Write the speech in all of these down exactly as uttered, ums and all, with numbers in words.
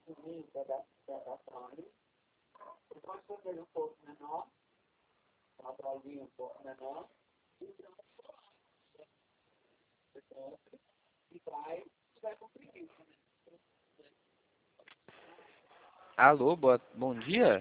Alô, boa, bom dia.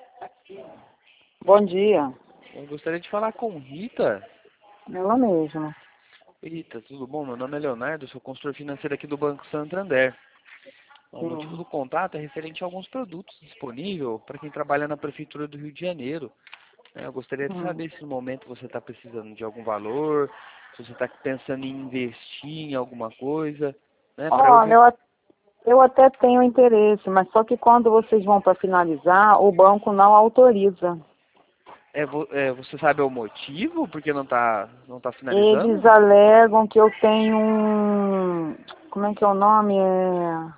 Bom dia. Eu gostaria de falar com Rita. Ela mesma. Rita, tudo bom? Meu nome é Leonardo, sou consultor financeiro aqui do Banco Santander. O motivo Sim. do contato é referente a alguns produtos disponíveis para quem trabalha na Prefeitura do Rio de Janeiro. É, Eu gostaria de Hum. saber se no momento você está precisando de algum valor, se você está pensando em investir em alguma coisa, né? Para eu Olha, ver. eu, a- eu até tenho interesse, mas só que quando vocês vão para finalizar, o banco não autoriza. É, vo- é, você sabe o motivo porque não está não tá Eles finalizando? alegam que eu tenho um... Como é que é o nome? É...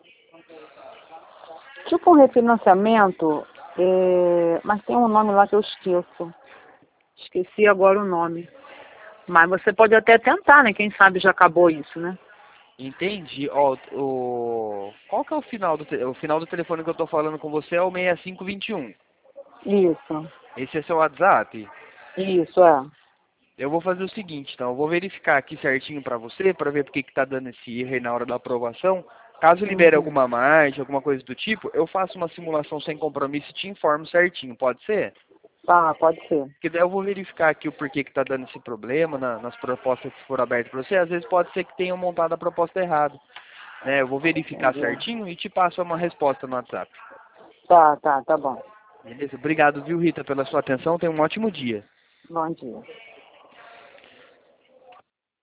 Tipo um refinanciamento, é... mas tem um nome lá que eu esqueço. Esqueci agora o nome. Mas você pode até tentar, né? Quem sabe já acabou isso, né? Entendi. Ó, o qual que é o final do te- o final do telefone que eu tô falando com você é o seis cinco dois um. Isso, Esse é seu WhatsApp? isso, é. Eu vou fazer o seguinte, então, eu vou verificar aqui certinho para você, para ver por que que tá dando esse erro aí na hora da aprovação. Caso libere Uhum. alguma margem, alguma coisa do tipo, eu faço uma simulação sem compromisso e te informo certinho, pode ser? Tá, pode ser. Porque daí eu vou verificar aqui o porquê que tá dando esse problema na- nas propostas que foram abertas para você. Às vezes pode ser que tenham montado a proposta errada, né? Eu vou verificar Entendi. certinho e te passo uma resposta no WhatsApp. Tá, tá, tá bom. Beleza? Obrigado, viu, Rita, pela sua atenção. Tenha um ótimo dia. Bom dia.